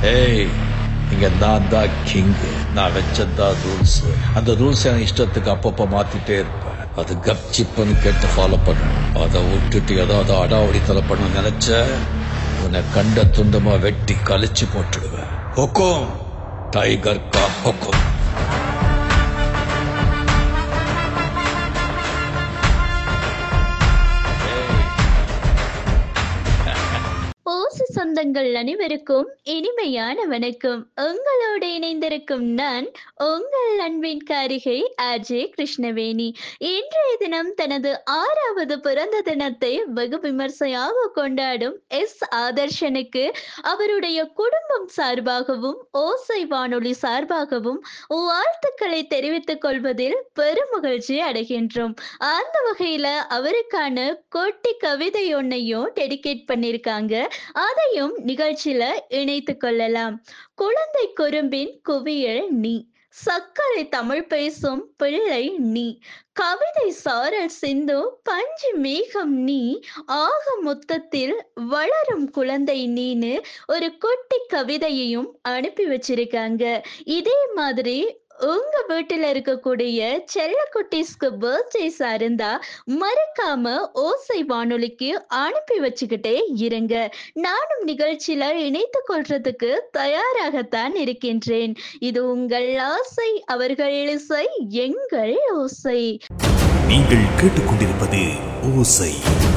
ஏய், இங்க நான் தான் கிங். நான் வச்சதான் ரூல்ஸ். அந்த ரூல்ஸ் என் இஷ்டத்துக்கு அப்பப்ப மாத்திட்டே இருப்பேன். அது கப் சிப்புன்னு கேட்டு ஃபாலோ பண்ணணும். அதை விட்டுட்டு ஏதாவது அடாவடித்தலை பண்ண நினைச்ச உன்னை கண்ட துண்டமா வெட்டி கழிச்சு போட்டுடுவேன். ஹொக்கும், டைகர் கா ஹொக்கும். ஓசு சொந்தங்கள் அனைவருக்கும் இனிமையான வணக்கம். உங்களோடு இணைந்திருக்கும் நான் உங்கள் அன்பின் காரிகை ஆர்ஜே கிருஷ்ணவேணி. இன்றைய தினம் தனது 6வது பிறந்த தினத்தை வெகு விமர்சையாக கொண்டாடும் எஸ் ஆதர்ஷனுக்கு அவருடைய குடும்பம் சார்பாகவும் ஓசை வானொலி சார்பாகவும் வாழ்த்துக்களை தெரிவித்துக் கொள்வதில் பெருமகிழ்ச்சி அடைகின்றோம். அந்த வகையில அவருக்கான கொட்டி கவிதை ஒன்னையும் டெடிகேட் பண்ணியிருக்காங்க. அதையும் நிகழ்ச்சியில இணைத்துக் கொள்ளலாம். குழந்தை குறும்பின் குவியல் நீ, சர்க்கரை தமிழ் பேசும் பிள்ளை நீ, கவிதை சாரல் சிந்து பஞ்சு மேகம் நீ, ஆக மொத்தத்தில் வளரும் குழந்தை நீன்னு ஒரு குட்டி கவிதையையும் அனுப்பி வச்சிருக்காங்க. இதே மாதிரி உங்க வீட்டுல இருக்கக்கூடிய செல்ல குட்டீஸ்க்கு பர்த்டேஸ் இருந்தா மறக்காம ஓசை வானொலிக்கு அனுப்பி வச்சுக்கிட்டே இருங்க. நானும் நிகழ்ச்சியில இணைத்துக் கொள்றதுக்கு தயாராகத்தான் இருக்கின்றேன். இது உங்கள் ஆசை, அவர்கள் இசை, எங்கள் ஓசை. நீங்கள் கேட்டுக்கொண்டிருப்பது ஓசை.